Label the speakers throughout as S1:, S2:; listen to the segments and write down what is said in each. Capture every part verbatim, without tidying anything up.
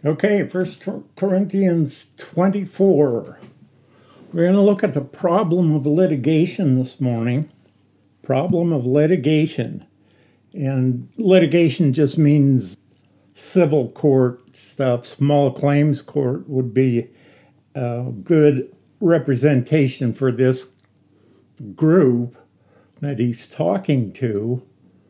S1: Okay, First Corinthians twenty-four. We're going to look at the problem of litigation this morning. Problem of litigation. And litigation just means civil court stuff. Small claims court would be a good representation for this group that he's talking to.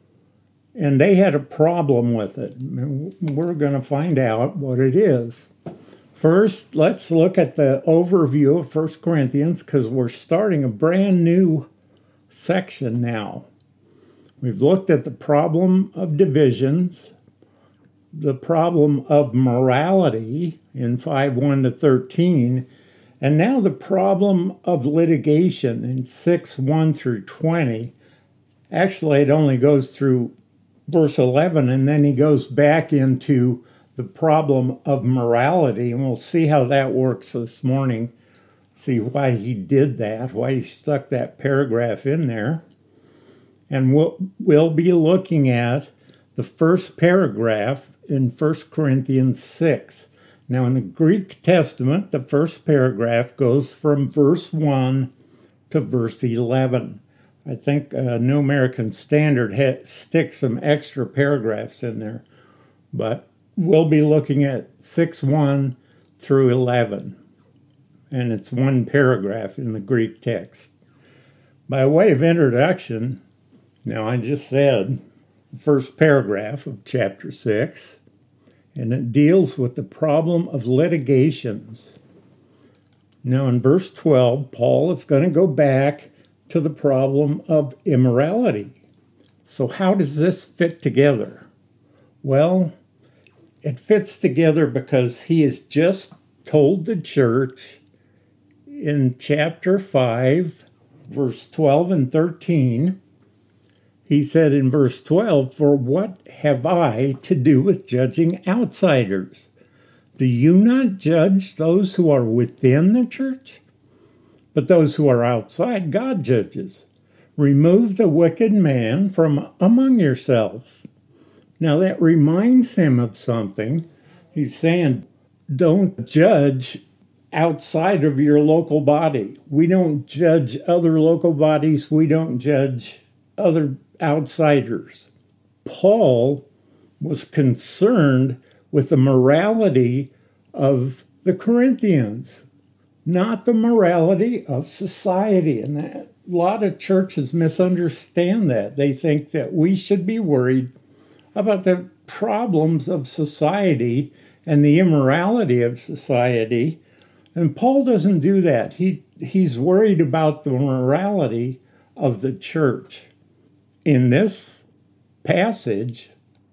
S1: And they had a problem with it. We're going to find out what it is. First, let's look at the overview of First Corinthians because we're starting a brand new section now. We've looked at the problem of divisions, the problem of morality in five one to thirteen, and now the problem of litigation in six one through twenty. Actually, it only goes through verse eleven, and then he goes back into the problem of morality, and we'll see how that works this morning. See why he did that, why he stuck that paragraph in there. And we'll, we'll be looking at the first paragraph in First Corinthians six. Now, in the Greek Testament, the first paragraph goes from verse one to verse eleven. I think uh, New American Standard ha- sticks some extra paragraphs in there, but we'll be looking at six one through eleven, and it's one paragraph in the Greek text. By way of introduction, now I just said the first paragraph of chapter six, and it deals with the problem of litigations. Now in verse twelve, Paul is going to go back to the problem of immorality. So how does this fit together? Well, it fits together because he has just told the church in chapter five, verse twelve and thirteen, he said in verse twelve, "For what have I to do with judging outsiders? Do you not judge those who are within the church? But those who are outside, God judges. Remove the wicked man from among yourselves." Now that reminds him of something. He's saying, don't judge outside of your local body. We don't judge other local bodies. We don't judge other outsiders. Paul was concerned with the morality of the Corinthians, not the morality of society. And that, a lot of churches misunderstand that. They think that we should be worried about the problems of society and the immorality of society. And Paul doesn't do that. He he's worried about the morality of the church. In this passage,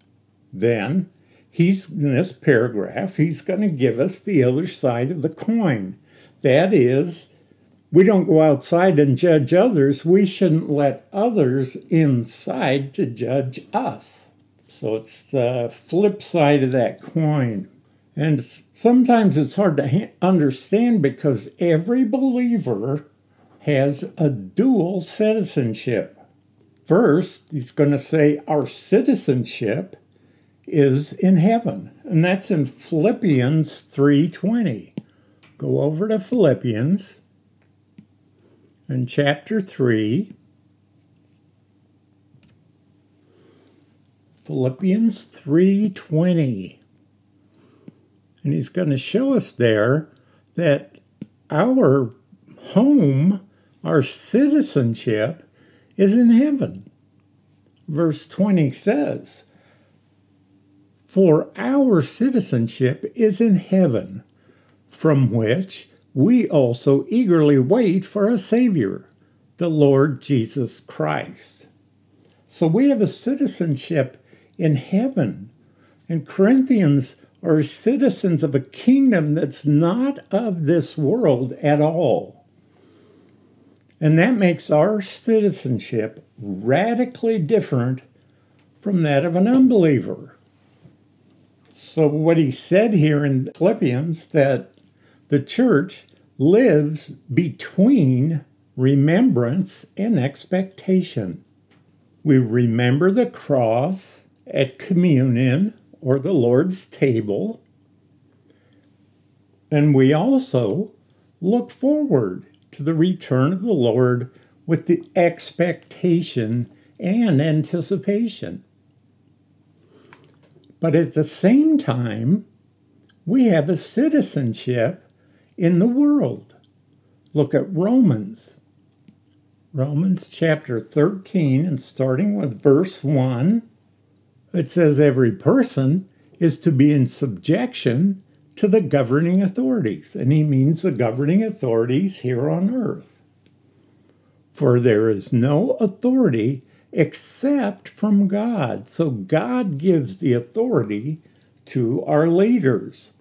S1: then, he's in this paragraph, he's going to give us the other side of the coin. That is, we don't go outside and judge others. We shouldn't let others inside to judge us. So it's the flip side of that coin. And sometimes it's hard to ha- understand because every believer has a dual citizenship. First, he's going to say our citizenship is in heaven. And that's in Philippians three twenty. Go over to Philippians in chapter three. Philippians three twenty. And he's going to show us there that our home, our citizenship, is in heaven. Verse twenty says, "For our citizenship is in heaven, from which we also eagerly wait for a Savior, the Lord Jesus Christ." So we have a citizenship in heaven. And Corinthians are citizens of a kingdom that's not of this world at all. And that makes our citizenship radically different from that of an unbeliever. So what he said here in Philippians, that the church lives between remembrance and expectation. We remember the cross at communion or the Lord's table, And we also look forward to the return of the Lord with the expectation and anticipation. But at the same time, we have a citizenship in the world. Look at Romans. Romans chapter thirteen, and starting with verse one, it says every person is to be in subjection to the governing authorities. And he means the governing authorities here on earth. For there is no authority except from God. So God gives the authority to our leaders.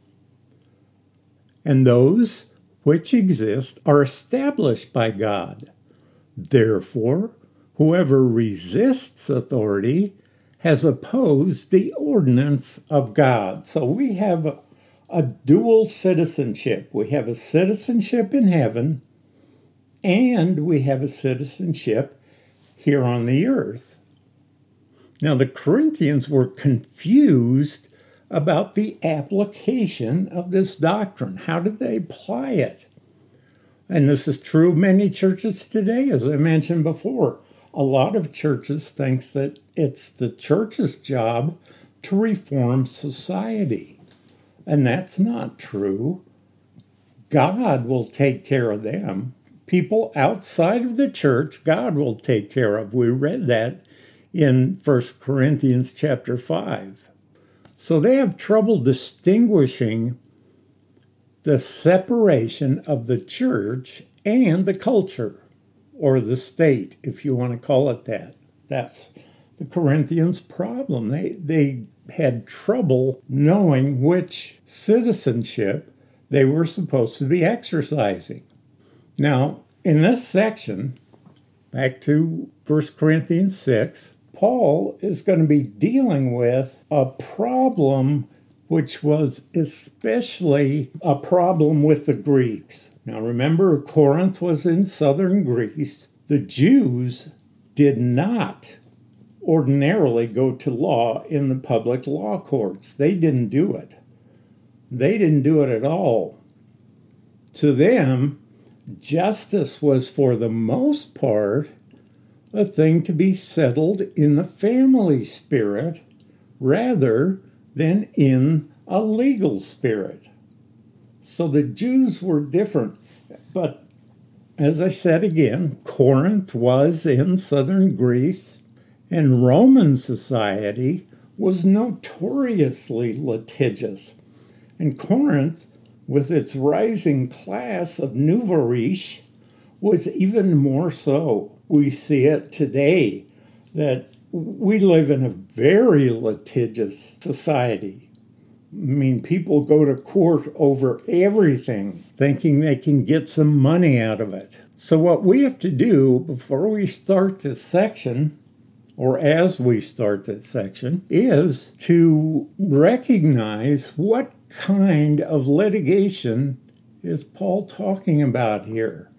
S1: And those which exist are established by God. Therefore, whoever resists authority has opposed the ordinance of God. So we have a, a dual citizenship. We have a citizenship in heaven, and we have a citizenship here on the earth. Now, the Corinthians were confused about the application of this doctrine. How did they apply it? And this is true of many churches today, as I mentioned before. A lot of churches think that it's the church's job to reform society. And that's not true. God will take care of them. People outside of the church, God will take care of. We read that in First Corinthians chapter five. So they have trouble distinguishing the separation of the church and the culture, or the state, if you want to call it that. That's the Corinthians' problem. They, they had trouble knowing which citizenship they were supposed to be exercising. Now, in this section, back to First Corinthians six, Paul is going to be dealing with a problem which was especially a problem with the Greeks. Now remember, Corinth was in southern Greece. The Jews did not ordinarily go to law in the public law courts. They didn't do it. They didn't do it at all. To them, justice was for the most part a thing to be settled in the family spirit rather than in a legal spirit. So the Jews were different. But as I said again, Corinth was in southern Greece, and Roman society was notoriously litigious. And Corinth, with its rising class of nouveau riche, was even more so. We see it today that we live in a very litigious society. I mean, people go to court over everything, thinking they can get some money out of it. So what we have to do before we start this section, or as we start this section, is to recognize what kind of litigation is Paul talking about here.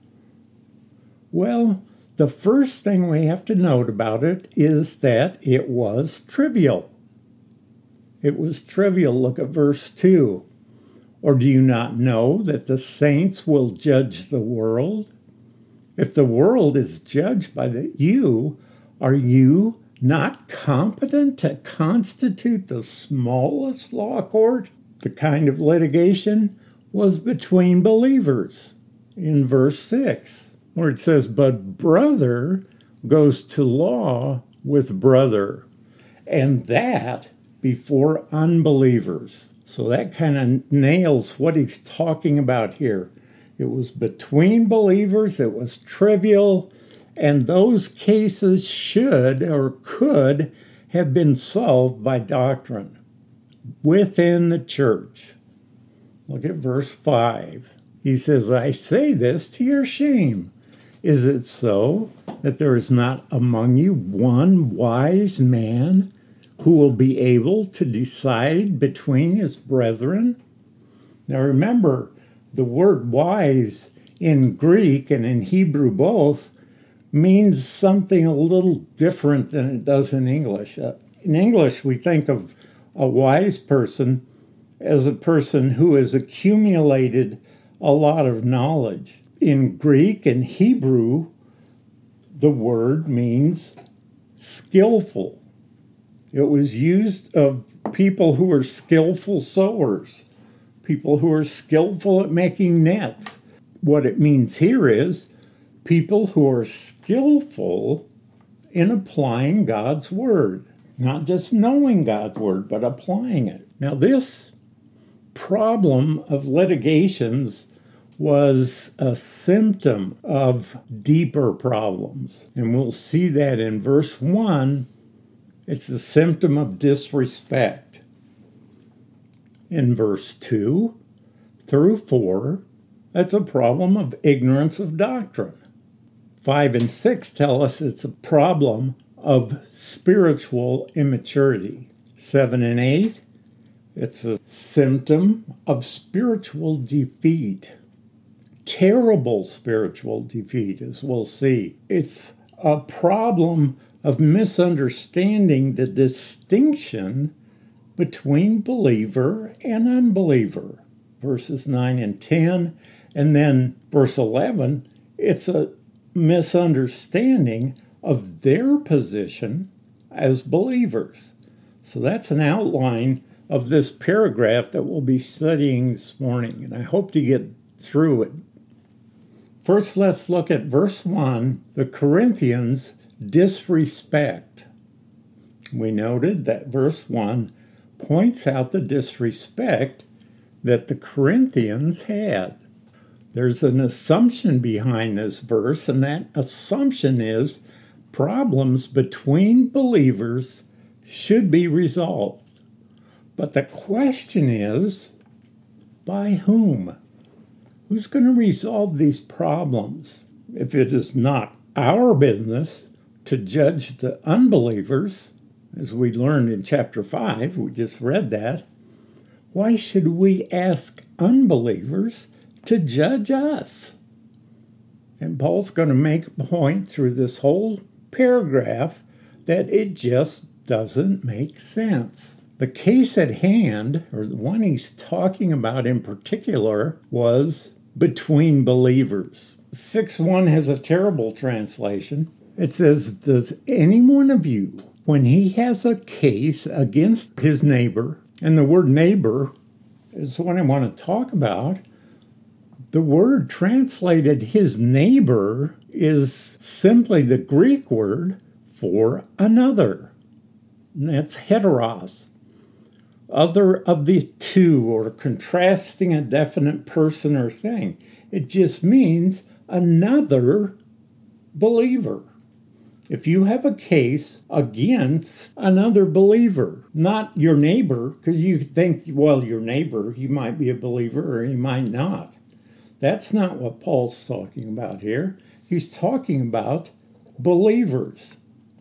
S1: Well, the first thing we have to note about it is that it was trivial. It was trivial. Look at verse two. Or do you not know that the saints will judge the world? If the world is judged by the, you, are you not competent to constitute the smallest law court? The kind of litigation was between believers in verse six. Where it says, but brother goes to law with brother, and that before unbelievers. So that kind of nails what he's talking about here. It was between believers, it was trivial, and those cases should or could have been solved by doctrine within the church. Look at verse five. He says, I say this to your shame. Is it so that there is not among you one wise man who will be able to decide between his brethren? Now remember, the word wise in Greek and in Hebrew both means something a little different than it does in English. Uh, in English, we think of a wise person as a person who has accumulated a lot of knowledge. In Greek and Hebrew, the word means skillful. It was used of people who are skillful sowers, people who are skillful at making nets. What it means here is people who are skillful in applying God's word. Not just knowing God's word, but applying it. Now, this problem of litigations was a symptom of deeper problems. And we'll see that in verse one. It's a symptom of disrespect. In verse two through four, that's a problem of ignorance of doctrine. Five and six tell us it's a problem of spiritual immaturity. Seven and eight, it's a symptom of spiritual defeat. Terrible spiritual defeat, as we'll see. It's a problem of misunderstanding the distinction between believer and unbeliever. Verses nine and ten, and then verse eleven, it's a misunderstanding of their position as believers. So that's an outline of this paragraph that we'll be studying this morning, and I hope to get through it. First, let's look at verse one, the Corinthians' disrespect. We noted that verse one points out the disrespect that the Corinthians had. There's an assumption behind this verse, and that assumption is problems between believers should be resolved. But the question is, by whom? Who's going to resolve these problems? If it is not our business to judge the unbelievers, as we learned in chapter five, we just read that, why should we ask unbelievers to judge us? And Paul's going to make a point through this whole paragraph that it just doesn't make sense. The case at hand, or the one he's talking about in particular, was between believers. six one has a terrible translation. It says, does any one of you, when he has a case against his neighbor, and the word neighbor is what I want to talk about, the word translated his neighbor is simply the Greek word for another. And that's heteros. Other of the two, or contrasting a definite person or thing. It just means another believer. If you have a case against another believer, not your neighbor, because you think, well, your neighbor, he might be a believer or he might not. That's not what Paul's talking about here. He's talking about believers.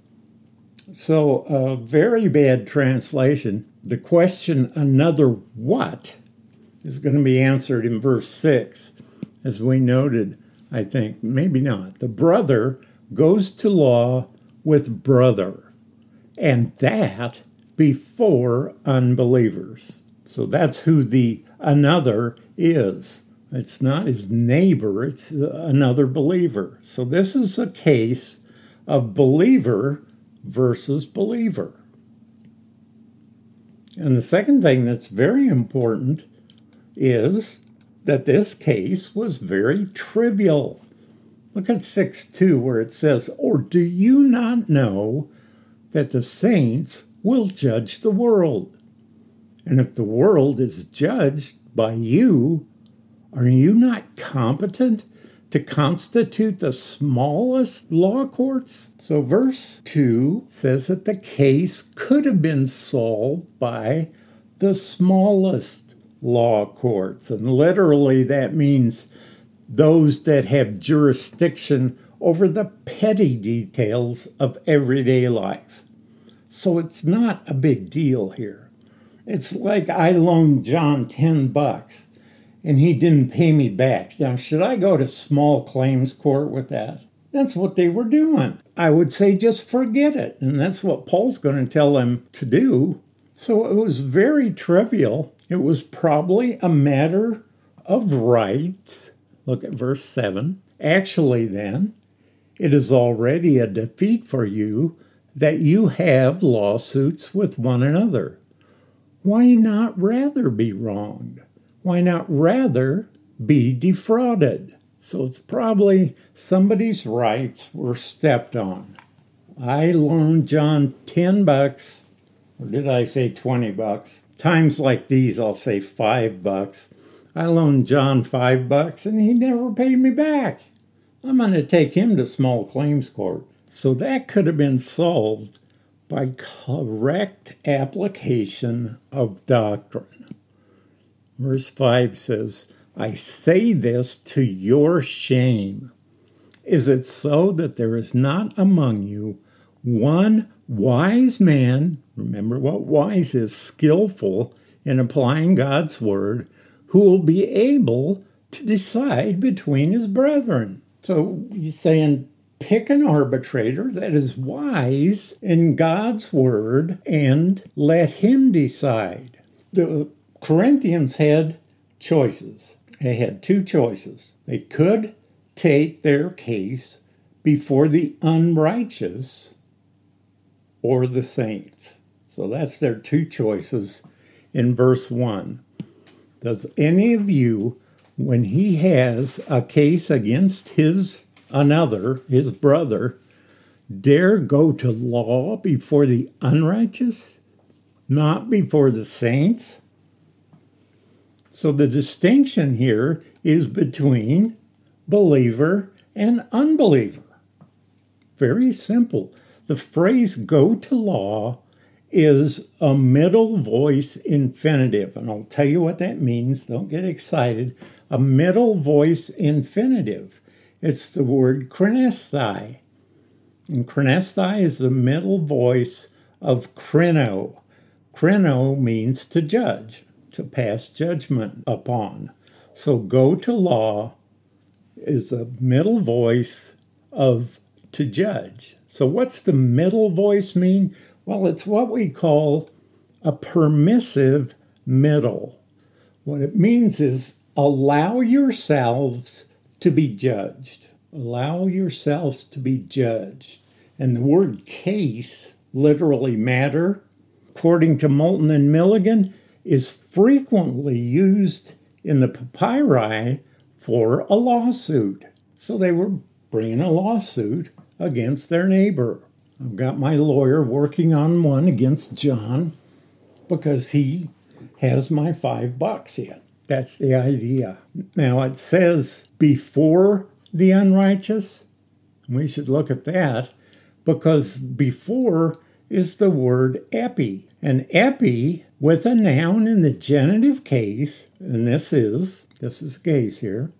S1: So, a very bad translation. The question, another what, is going to be answered in verse six. As we noted, I think, maybe not. The brother goes to law with brother, and that before unbelievers. So that's who the another is. It's not his neighbor, it's another believer. So this is a case of believer versus believer. And the second thing that's very important is that this case was very trivial. Look at six two where it says, or do you not know that the saints will judge the world? And if the world is judged by you, are you not competent to constitute the smallest law courts? So verse two says that the case could have been solved by the smallest law courts. And literally that means those that have jurisdiction over the petty details of everyday life. So it's not a big deal here. It's like I loaned John ten bucks and he didn't pay me back. Now, should I go to small claims court with that? That's what they were doing. I would say just forget it. And that's what Paul's going to tell them to do. So it was very trivial. It was probably a matter of rights. Look at verse seven. Actually, then, it is already a defeat for you that you have lawsuits with one another. Why not rather be wronged? Why not rather be defrauded? So it's probably somebody's rights were stepped on. I loaned John ten bucks, or did I say twenty bucks? Times like these, I'll say five bucks. I loaned John five bucks and he never paid me back. I'm going to take him to small claims court. So that could have been solved by correct application of doctrine. Verse five says, I say this to your shame. Is it so that there is not among you one wise man, remember what wise is, skillful in applying God's word, who will be able to decide between his brethren? So he's saying, pick an arbitrator that is wise in God's word and let him decide. The Corinthians had choices. They had two choices. They could take their case before the unrighteous or the saints. So that's their two choices in verse one. Does any of you, when he has a case against his another, his brother, dare go to law before the unrighteous, not before the saints? So the distinction here is between believer and unbeliever. Very simple. The phrase go to law is a middle voice infinitive, and I'll tell you what that means. Don't get excited. A middle voice infinitive. It's the word krenesthai. And krenesthai is the middle voice of kreno. Kreno means to judge, to pass judgment upon. So go to law is a middle voice of to judge. So what's the middle voice mean? Well, it's what we call a permissive middle. What it means is allow yourselves to be judged. Allow yourselves to be judged. And the word case, literally matter, according to Moulton and Milligan, is frequently used in the papyri for a lawsuit. So they were bringing a lawsuit against their neighbor. I've got my lawyer working on one against John because he has my five bucks yet. That's the idea. Now it says before the unrighteous. We should look at that because before is the word epi. And epi with a noun in the genitive case, and this is, this is the case here,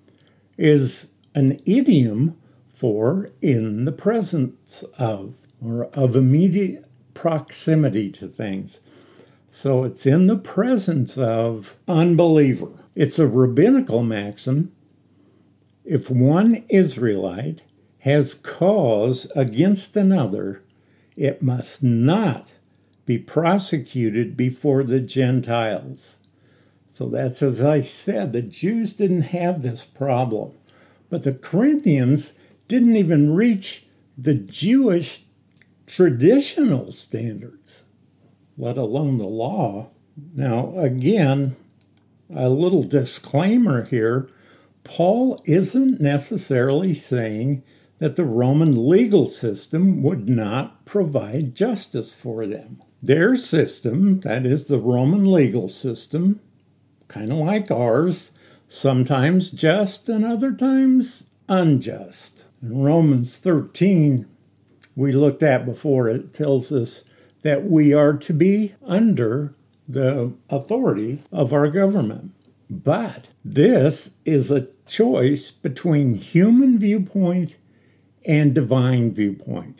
S1: is an idiom for in the presence of, or of immediate proximity to things. So it's in the presence of unbeliever. It's a rabbinical maxim. If one Israelite has cause against another, it must not be prosecuted before the Gentiles. So that's, as I said, the Jews didn't have this problem. But the Corinthians didn't even reach the Jewish traditional standards, let alone the law. Now, again, a little disclaimer here. Paul isn't necessarily saying that the Roman legal system would not provide justice for them. Their system, that is the Roman legal system, kind of like ours, sometimes just and other times unjust. In Romans thirteen, we looked at before, it tells us that we are to be under the authority of our government. But this is a choice between human viewpoint and divine viewpoint.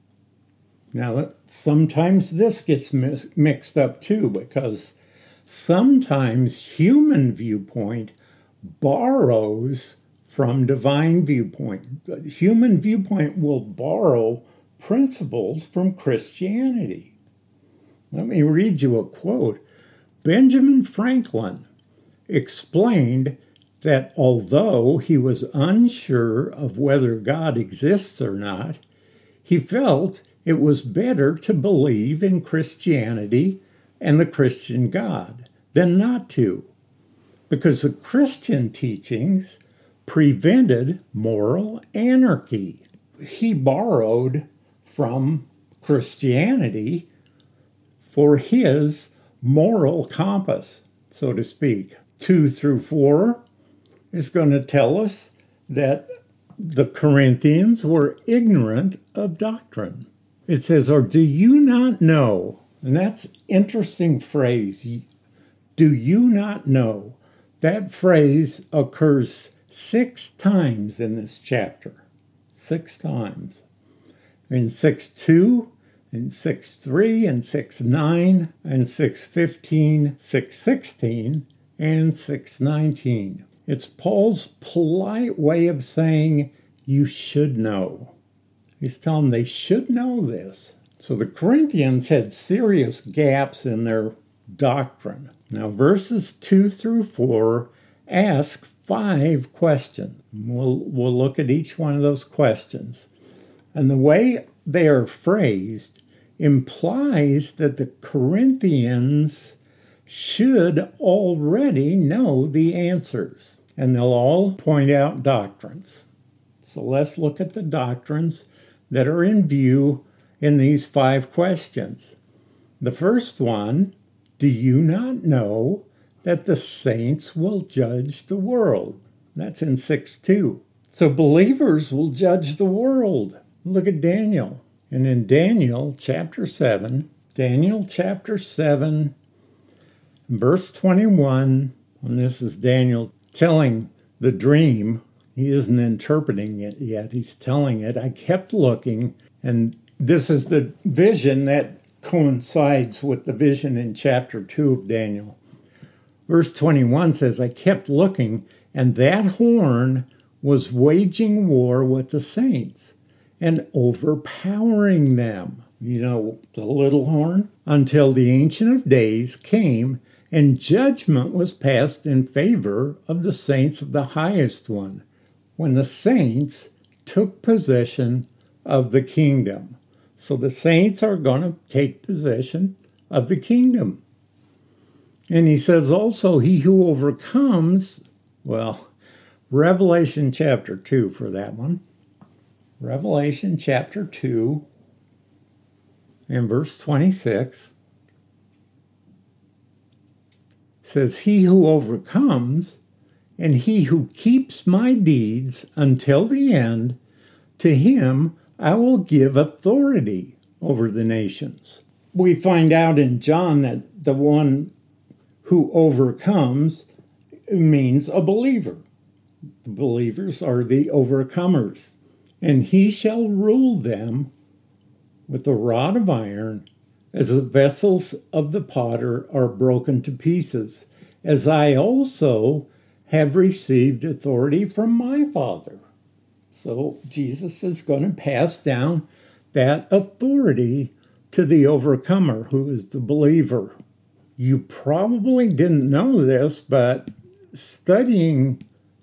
S1: Now, sometimes this gets mi- mixed up too, because sometimes human viewpoint borrows from divine viewpoint. The human viewpoint will borrow principles from Christianity. Let me read you a quote. Benjamin Franklin explained that although he was unsure of whether God exists or not, he felt it was better to believe in Christianity and the Christian God than not to, because the Christian teachings prevented moral anarchy. He borrowed from Christianity for his moral compass, so to speak. Two through four is going to tell us that the Corinthians were ignorant of doctrine. It says, or do you not know? And that's an interesting phrase. Do you not know? That phrase occurs six times in this chapter. Six times. In six two, in six three, and six nine, and six fifteen, six sixteen, and six nineteen. It's Paul's polite way of saying you should know. He's telling them they should know this. So the Corinthians had serious gaps in their doctrine. Now verses two through four ask five questions. We'll, we'll look at each one of those questions. And the way they are phrased implies that the Corinthians should already know the answers. And they'll all point out doctrines. So let's look at the doctrines that are in view in these five questions. The first one, do you not know that the saints will judge the world? That's in six two. So believers will judge the world. Look at Daniel. And in Daniel chapter seven, Daniel chapter seven, verse twenty-one, and this is Daniel telling the dream. He isn't interpreting it yet. He's telling it. I kept looking, and this is the vision that coincides with the vision in chapter two of Daniel. Verse twenty-one says, I kept looking, and that horn was waging war with the saints and overpowering them. You know, the little horn? Until the Ancient of Days came, and judgment was passed in favor of the saints of the highest one, when the saints took possession of the kingdom. So the saints are going to take possession of the kingdom. And he says also, he who overcomes, well, Revelation chapter two for that one. Revelation chapter two and verse twenty-six says, he who overcomes and he who keeps my deeds until the end, to him I will give authority over the nations. We find out in John that the one who overcomes means a believer. The believers are the overcomers. And he shall rule them with a rod of iron, as the vessels of the potter are broken to pieces, as I also have received authority from my Father. So Jesus is going to pass down that authority to the overcomer, who is the believer. You probably didn't know this, but studying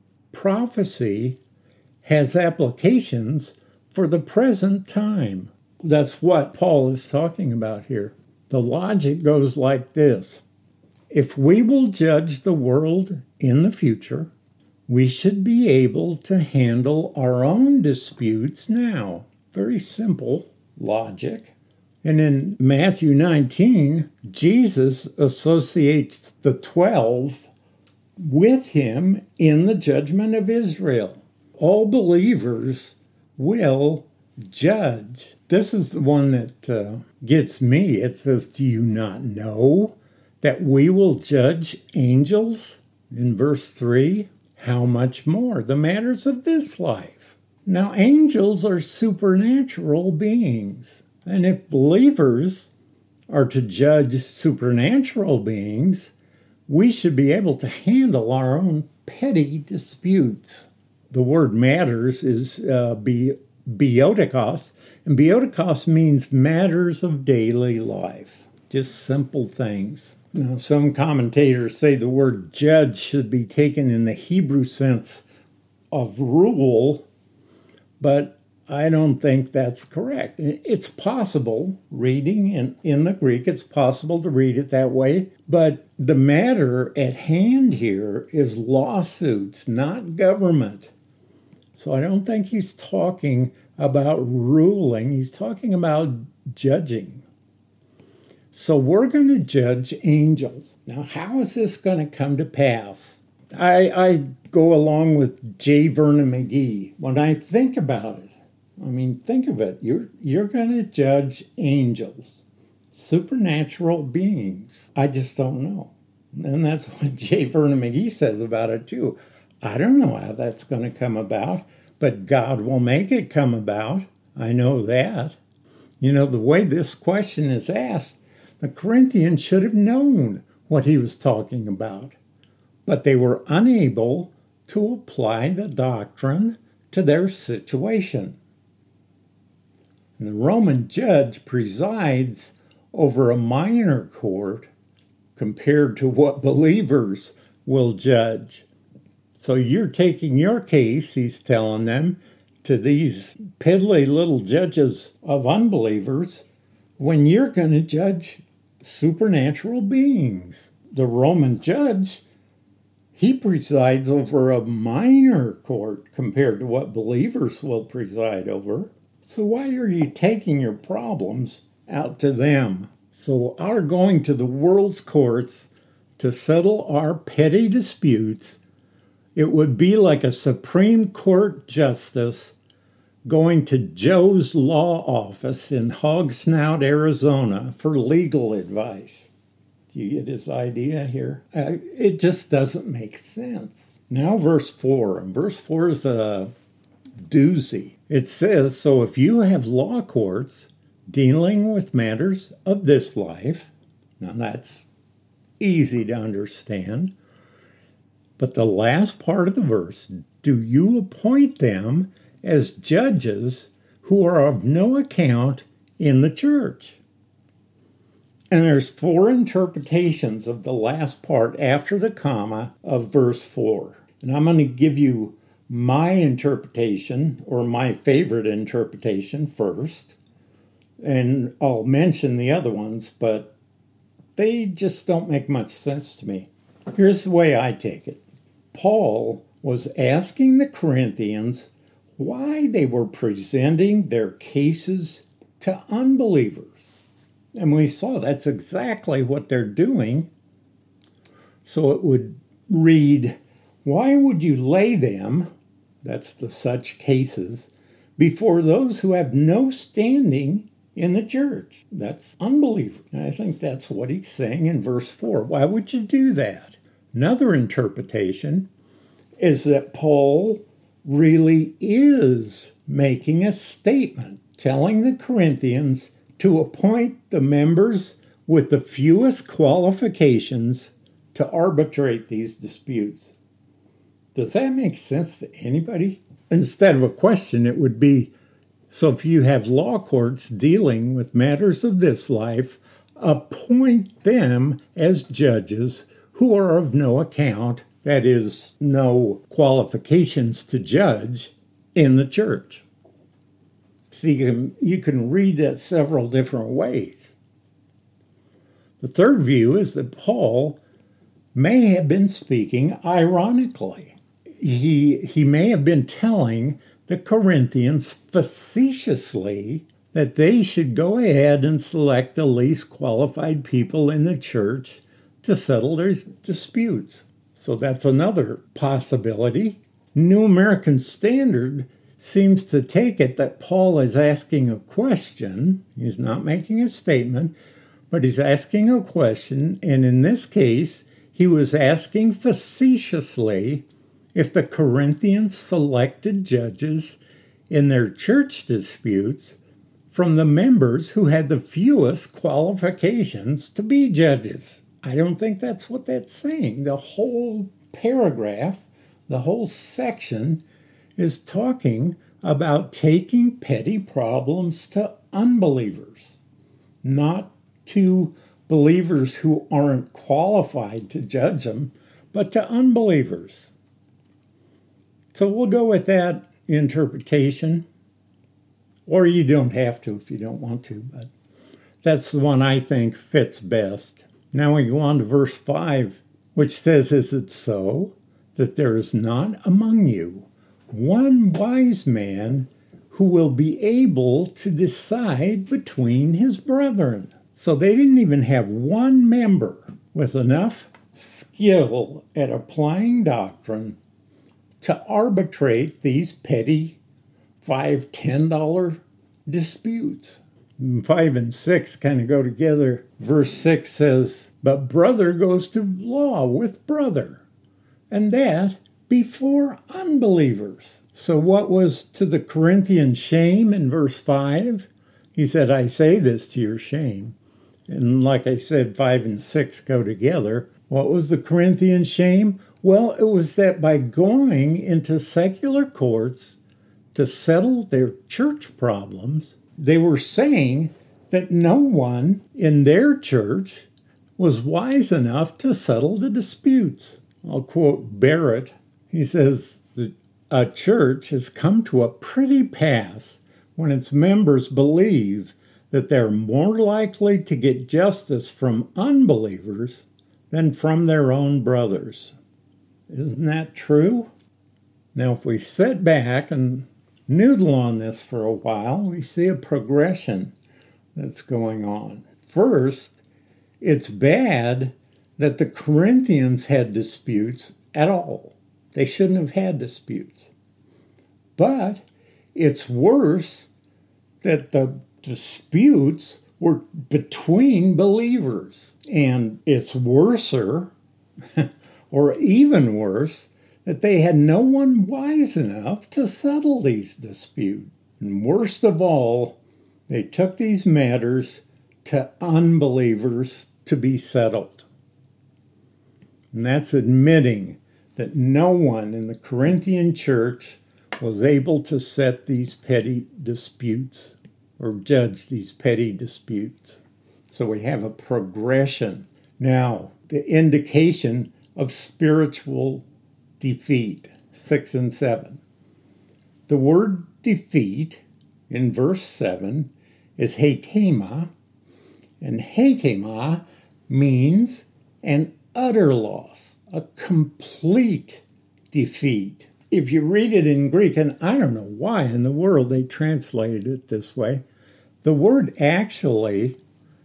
S1: prophecy has applications for the present time. That's what Paul is talking about here. The logic goes like this. If we will judge the world in the future, we should be able to handle our own disputes now. Very simple logic. And in Matthew nineteen, Jesus associates the twelve with him in the judgment of Israel. All believers will judge. This is the one that uh, gets me. It says, do you not know that we will judge angels? In verse three, how much more the matters of this life? Now, angels are supernatural beings. And if believers are to judge supernatural beings, we should be able to handle our own petty disputes. The word matters is uh, bi- biotikos, and biotikos means matters of daily life, just simple things. Now, some commentators say the word judge should be taken in the Hebrew sense of rule, but I don't think that's correct. It's possible, reading in, in the Greek, it's possible to read it that way, but the matter at hand here is lawsuits, not government. So I don't think he's talking about ruling, he's talking about judging. So we're going to judge angels. Now, how is this going to come to pass? I, I go along with J. Vernon McGee. When I think about it, I mean, think of it. You're, you're going to judge angels, supernatural beings. I just don't know. And that's what J. Vernon McGee says about it, too. I don't know how that's going to come about, but God will make it come about. I know that. You know, the way this question is asked, the Corinthians should have known what he was talking about, but they were unable to apply the doctrine to their situation. And the Roman judge presides over a minor court compared to what believers will judge. So you're taking your case, he's telling them, to these piddly little judges of unbelievers when you're going to judge supernatural beings. The Roman judge, he presides over a minor court compared to what believers will preside over. So why are you taking your problems out to them? So our going to the world's courts to settle our petty disputes, it would be like a Supreme Court justice going to Joe's law office in Hogsnout, Arizona for legal advice. Do you get his idea here? Uh, it just doesn't make sense. Now verse four. And verse four is a doozy. It says, so if you have law courts dealing with matters of this life, now that's easy to understand, but the last part of the verse, do you appoint them as judges who are of no account in the church? And there's four interpretations of the last part after the comma of verse four. And I'm going to give you my interpretation, or my favorite interpretation, first. And I'll mention the other ones, but they just don't make much sense to me. Here's the way I take it. Paul was asking the Corinthians why they were presenting their cases to unbelievers. And we saw that's exactly what they're doing. So it would read, why would you lay them, that's the such cases, before those who have no standing in the church? That's unbelievers. And I think that's what he's saying in verse four. Why would you do that? Another interpretation is that Paul really is making a statement telling the Corinthians to appoint the members with the fewest qualifications to arbitrate these disputes. Does that make sense to anybody? Instead of a question, it would be, so if you have law courts dealing with matters of this life, appoint them as judges who are of no account, that is, no qualifications to judge, in the church. So you can, you can read that several different ways. The third view is that Paul may have been speaking ironically. He, he may have been telling the Corinthians facetiously that they should go ahead and select the least qualified people in the church to settle their disputes. So that's another possibility. New American Standard seems to take it that Paul is asking a question. He's not making a statement, but he's asking a question. And in this case, he was asking facetiously if the Corinthians selected judges in their church disputes from the members who had the fewest qualifications to be judges. I don't think that's what that's saying. The whole paragraph, the whole section is talking about taking petty problems to unbelievers, not to believers who aren't qualified to judge them, but to unbelievers. So we'll go with that interpretation. Or you don't have to if you don't want to, but that's the one I think fits best. Now we go on to verse five, which says, "Is it so that there is not among you one wise man who will be able to decide between his brethren?" So they didn't even have one member with enough skill at applying doctrine to arbitrate these petty five, ten dollar disputes. Five and six kind of go together. Verse six says, "But brother goes to law with brother, and that before unbelievers." So what was to the Corinthians shame in verse five? He said, "I say this to your shame." And like I said, five and six go together. What was the Corinthians shame? Well, it was that by going into secular courts to settle their church problems, they were saying that no one in their church was wise enough to settle the disputes. I'll quote Barrett. He says, "A church has come to a pretty pass when its members believe that they're more likely to get justice from unbelievers than from their own brothers." Isn't that true? Now, if we sit back and noodle on this for a while, we see a progression that's going on. First, it's bad that the Corinthians had disputes at all. They shouldn't have had disputes. But it's worse that the disputes were between believers. And it's worser, or even worse, that they had no one wise enough to settle these disputes. And worst of all, they took these matters to unbelievers to be settled. And that's admitting that no one in the Corinthian church was able to set these petty disputes or judge these petty disputes. So we have a progression. Now, the indication of spiritual defeat, six and seven. The word defeat in verse seven is hetema, and hetema means an utter loss, a complete defeat. If you read it in Greek, and I don't know why in the world they translated it this way, the word actually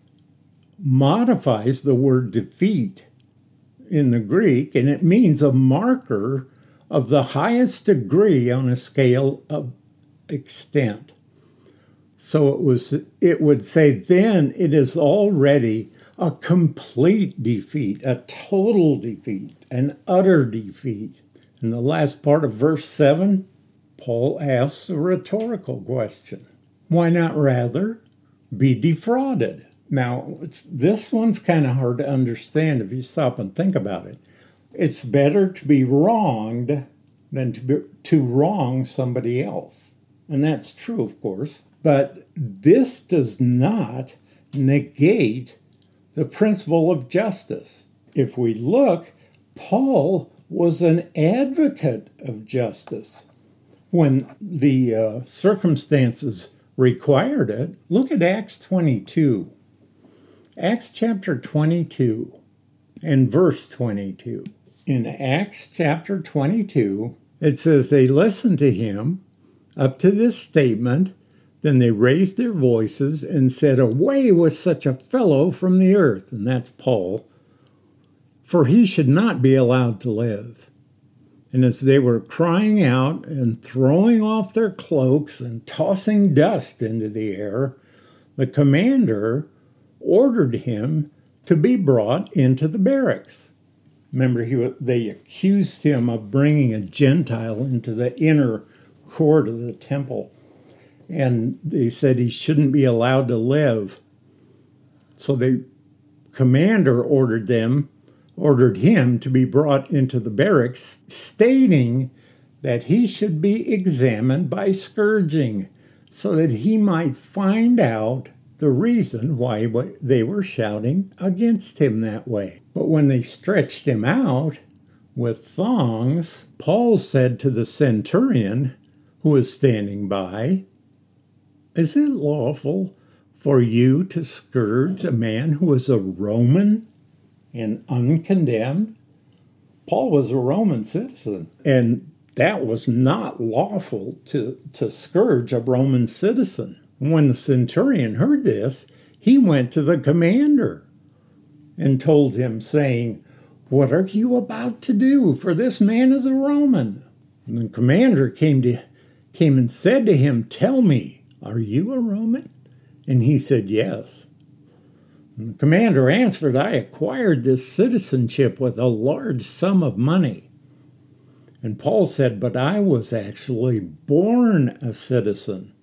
S1: modifies the word defeat in the Greek, and it means a marker of the highest degree on a scale of extent. So it was. It would say then it is already a complete defeat, a total defeat, an utter defeat. In the last part of verse seven, Paul asks a rhetorical question. Why not rather be defrauded? Now, it's, this one's kind of hard to understand if you stop and think about it. It's better to be wronged than to, be, to wrong somebody else. And that's true, of course. But this does not negate the principle of justice. If we look, Paul was an advocate of justice. When the uh, circumstances required it, look at Acts twenty-two. Acts chapter twenty-two and verse twenty-two. In Acts chapter twenty-two, it says they listened to him up to this statement, then they raised their voices and said, "Away with such a fellow from the earth," and that's Paul, "for he should not be allowed to live." And as they were crying out and throwing off their cloaks and tossing dust into the air, the commander ordered him to be brought into the barracks. Remember, he, they accused him of bringing a Gentile into the inner court of the temple. And they said he shouldn't be allowed to live. So the commander ordered them, ordered him to be brought into the barracks, stating that he should be examined by scourging, so that he might find out the reason why they were shouting against him that way. But when they stretched him out with thongs, Paul said to the centurion who was standing by, "Is it lawful for you to scourge a man who is a Roman and uncondemned?" Paul was a Roman citizen, and that was not lawful to, to scourge a Roman citizen. When the centurion heard this, he went to the commander and told him, saying, "What are you about to do? For this man is a Roman." And the commander came to came and said to him, "Tell me, are you a Roman?" And he said, "Yes." And the commander answered, "I acquired this citizenship with a large sum of money." And Paul said, "But I was actually born a citizen."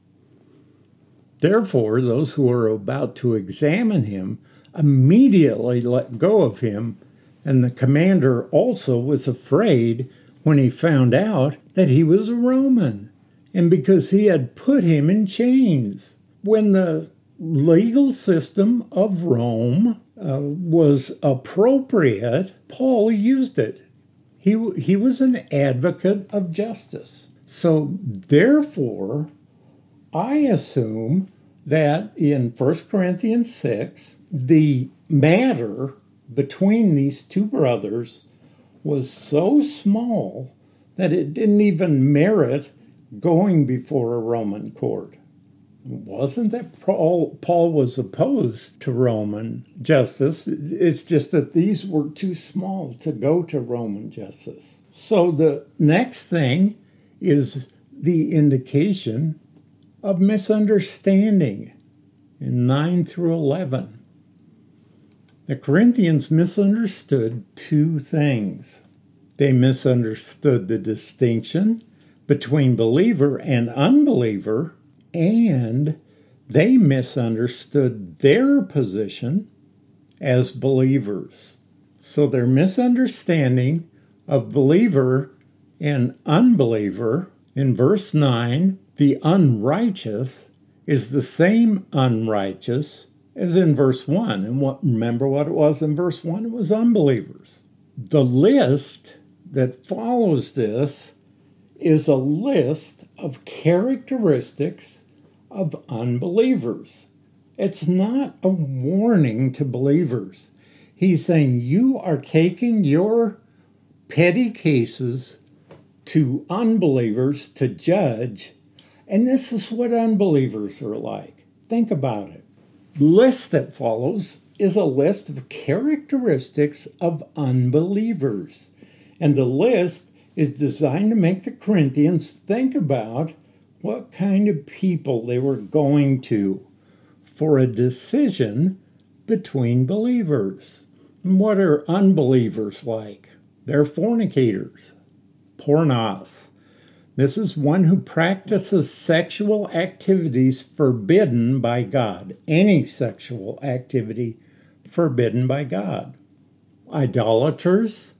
S1: Therefore, those who were about to examine him immediately let go of him, and the commander also was afraid when he found out that he was a Roman, and because he had put him in chains. When the legal system of Rome uh, was appropriate, Paul used it. He, he was an advocate of justice. So therefore, I assume that in First Corinthians six, the matter between these two brothers was so small that it didn't even merit going before a Roman court. It wasn't that Paul, Paul was opposed to Roman justice. It's just that these were too small to go to Roman justice. So the next thing is the indication of misunderstanding in nine through eleven. The Corinthians misunderstood two things. They misunderstood the distinction between believer and unbeliever, and they misunderstood their position as believers. So their misunderstanding of believer and unbeliever, in verse nine, the unrighteous is the same unrighteous as in verse one. And what, remember what it was in verse one? It was unbelievers. The list that follows this is a list of characteristics of unbelievers. It's not a warning to believers. He's saying you are taking your petty cases to unbelievers to judge, and this is what unbelievers are like. Think about it. The list that follows is a list of characteristics of unbelievers, and the list is designed to make the Corinthians think about what kind of people they were going to for a decision between believers. And what are unbelievers like? They're fornicators, pornos. This is one who practices sexual activities forbidden by God. Any sexual activity forbidden by God. Idolaters.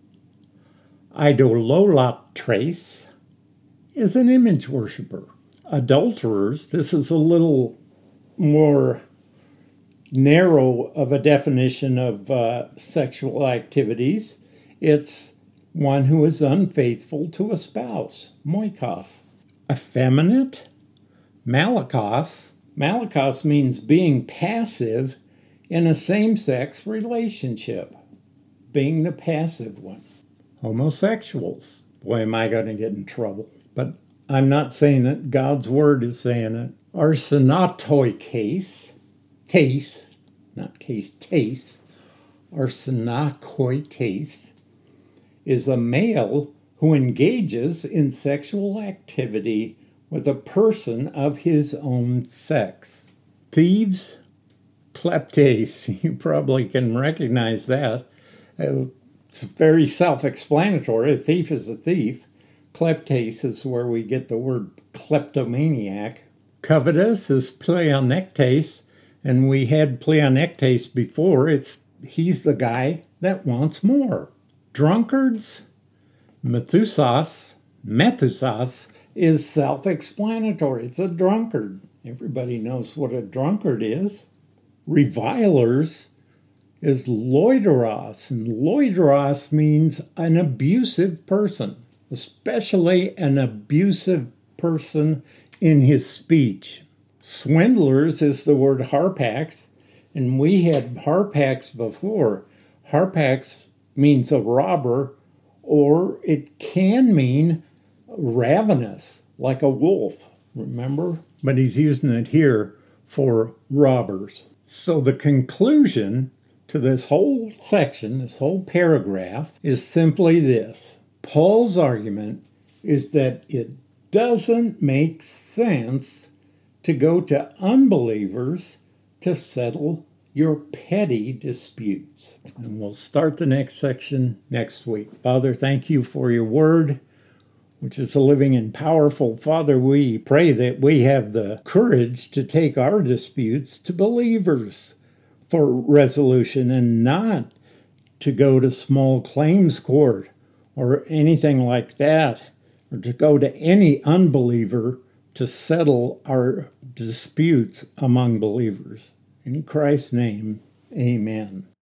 S1: Idolatres is an image worshiper. Adulterers, this is a little more narrow of a definition of uh, sexual activities. It's one who is unfaithful to a spouse, moikos. Effeminate, malakos. Malakos means being passive in a same-sex relationship, being the passive one. Homosexuals. Boy, am I going to get in trouble. But I'm not saying it. God's word is saying it. Arsenatoi case. Taste. Not case. Taste. Arsenakoi taste is a male who engages in sexual activity with a person of his own sex. Thieves. Kleptes. You probably can recognize that. Uh, It's very self-explanatory. A thief is a thief. Kleptes is where we get the word kleptomaniac. Covetous is pleonectes, and we had pleonectes before. It's he's the guy that wants more. Drunkards, methusas, methusas is self-explanatory. It's a drunkard. Everybody knows what a drunkard is. Revilers is loideros, and loideros means an abusive person, especially an abusive person in his speech. Swindlers is the word harpax, and we had harpax before. Harpax means a robber, or it can mean ravenous, like a wolf, remember? But he's using it here for robbers. So the conclusion to this whole section, this whole paragraph, is simply this. Paul's argument is that it doesn't make sense to go to unbelievers to settle your petty disputes. And we'll start the next section next week. Father, thank you for your word, which is a living and powerful. Father, we pray that we have the courage to take our disputes to believers for resolution and not to go to small claims court or anything like that, or to go to any unbeliever to settle our disputes among believers. In Christ's name, amen.